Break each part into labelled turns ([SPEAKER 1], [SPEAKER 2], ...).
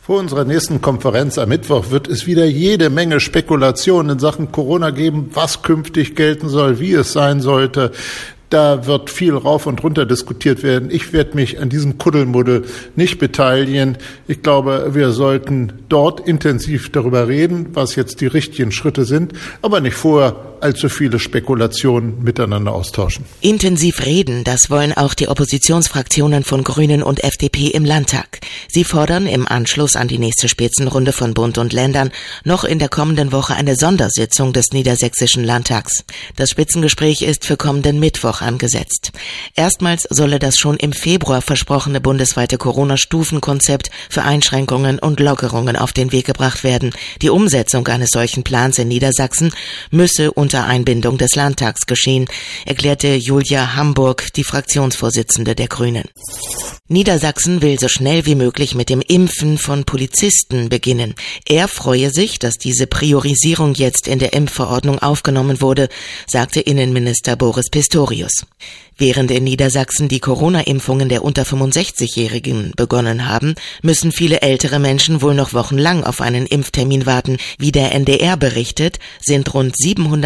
[SPEAKER 1] Vor unserer nächsten Konferenz am Mittwoch wird es wieder jede Menge Spekulationen in Sachen Corona geben, was künftig gelten soll, wie es sein sollte. Da wird viel rauf und runter diskutiert werden. Ich werde mich an diesem Kuddelmuddel nicht beteiligen. Ich glaube, wir sollten dort intensiv darüber reden, was jetzt die richtigen Schritte sind, aber nicht vorher allzu viele Spekulationen miteinander austauschen.
[SPEAKER 2] Intensiv reden, das wollen auch die Oppositionsfraktionen von Grünen und FDP im Landtag. Sie fordern im Anschluss an die nächste Spitzenrunde von Bund und Ländern noch in der kommenden Woche eine Sondersitzung des Niedersächsischen Landtags. Das Spitzengespräch ist für kommenden Mittwoch angesetzt. Erstmals solle das schon im Februar versprochene bundesweite Corona-Stufenkonzept für Einschränkungen und Lockerungen auf den Weg gebracht werden. Die Umsetzung eines solchen Plans in Niedersachsen müsse unter Einbindung des Landtags geschehen, erklärte Julia Hamburg, die Fraktionsvorsitzende der Grünen. Niedersachsen will so schnell wie möglich mit dem Impfen von Polizisten beginnen. Er freue sich, dass diese Priorisierung jetzt in der Impfverordnung aufgenommen wurde, sagte Innenminister Boris Pistorius. Während in Niedersachsen die Corona-Impfungen der unter 65-Jährigen begonnen haben, müssen viele ältere Menschen wohl noch wochenlang auf einen Impftermin warten. Wie der NDR berichtet, sind rund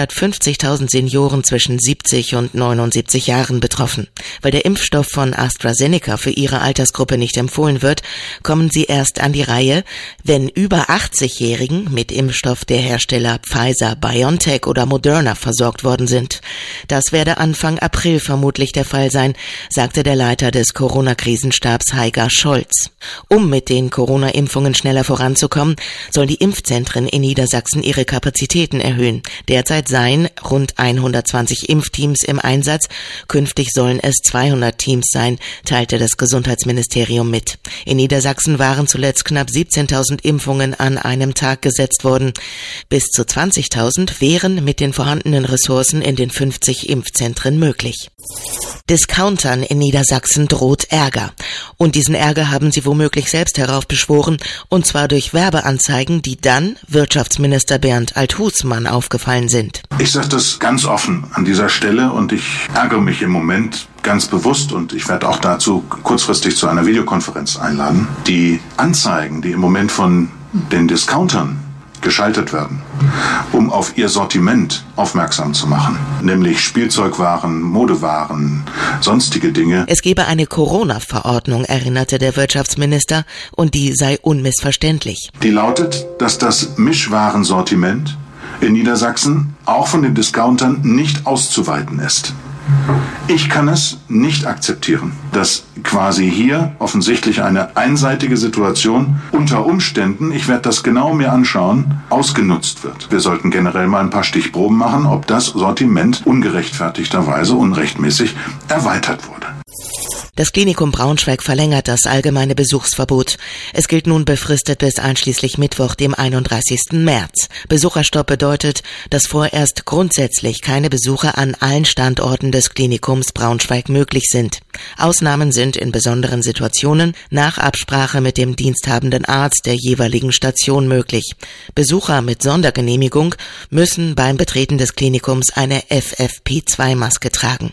[SPEAKER 2] 750.000 Senioren zwischen 70 und 79 Jahren betroffen. Weil der Impfstoff von AstraZeneca für ihre Altersgruppe nicht empfohlen wird, kommen sie erst an die Reihe, wenn über 80-Jährigen mit Impfstoff der Hersteller Pfizer, BioNTech oder Moderna versorgt worden sind. Das werde Anfang April vermutlich der Fall sein, sagte der Leiter des Corona-Krisenstabs Heiger Scholz. Um mit den Corona-Impfungen schneller voranzukommen, sollen die Impfzentren in Niedersachsen ihre Kapazitäten erhöhen. Derzeit seien rund 120 Impfteams im Einsatz, künftig sollen es 200 Teams sein, teilte das Gesundheitsministerium mit. In Niedersachsen waren zuletzt knapp 17.000 Impfungen an einem Tag gesetzt worden. Bis zu 20.000 wären mit den vorhandenen Ressourcen in den 50 Impfzentren möglich. Discountern in Niedersachsen droht Ärger. Und diesen Ärger haben sie womöglich selbst heraufbeschworen, und zwar durch Werbeanzeigen, die dann Wirtschaftsminister Bernd Alt-Husmann aufgefallen sind.
[SPEAKER 3] Ich sage das ganz offen an dieser Stelle und ich ärgere mich im Moment ganz bewusst und ich werde auch dazu kurzfristig zu einer Videokonferenz einladen. Die Anzeigen, die im Moment von den Discountern geschaltet werden, um auf ihr Sortiment aufmerksam zu machen, nämlich Spielzeugwaren, Modewaren, sonstige Dinge.
[SPEAKER 2] Es gebe eine Corona-Verordnung, erinnerte der Wirtschaftsminister, und die sei unmissverständlich.
[SPEAKER 3] Die lautet, dass das Mischwarensortiment in Niedersachsen auch von den Discountern nicht auszuweiten ist. Ich kann es nicht akzeptieren, dass quasi hier offensichtlich eine einseitige Situation unter Umständen, ich werde das genau mir anschauen, ausgenutzt wird. Wir sollten generell mal ein paar Stichproben machen, ob das Sortiment ungerechtfertigterweise, unrechtmäßig erweitert wurde.
[SPEAKER 2] Das Klinikum Braunschweig verlängert das allgemeine Besuchsverbot. Es gilt nun befristet bis einschließlich Mittwoch, dem 31. März. Besucherstopp bedeutet, dass vorerst grundsätzlich keine Besuche an allen Standorten des Klinikums Braunschweig möglich sind. Ausnahmen sind in besonderen Situationen nach Absprache mit dem diensthabenden Arzt der jeweiligen Station möglich. Besucher mit Sondergenehmigung müssen beim Betreten des Klinikums eine FFP2-Maske tragen.